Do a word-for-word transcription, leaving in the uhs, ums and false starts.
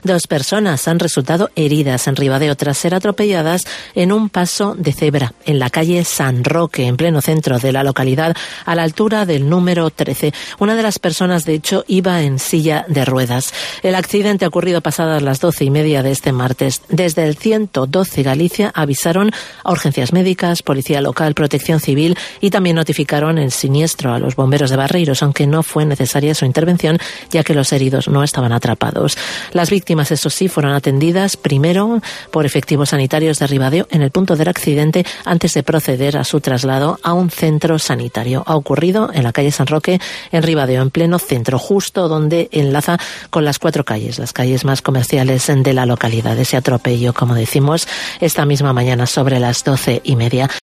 Dos personas han resultado heridas en Ribadeo tras ser atropelladas en un paso de cebra en la calle San Roque, en pleno centro de la localidad, a la altura del número trece. Una de las personas, de hecho, iba en silla de ruedas. El accidente ha ocurrido pasadas las doce y media de este martes. Desde el ciento doce Galicia avisaron a urgencias médicas, policía local, protección civil y también notificaron el siniestro a los bomberos de Barreiros, aunque no fue necesaria su intervención, ya que los heridos no estaban atrapados. Las víctimas eso sí, fueron atendidas primero por efectivos sanitarios de Ribadeo en el punto del accidente antes de proceder a su traslado a un centro sanitario. Ha ocurrido en la calle San Roque, en Ribadeo, en pleno centro, justo donde enlaza con las cuatro calles, las calles más comerciales de la localidad. Ese atropello, como decimos, esta misma mañana sobre las doce y media.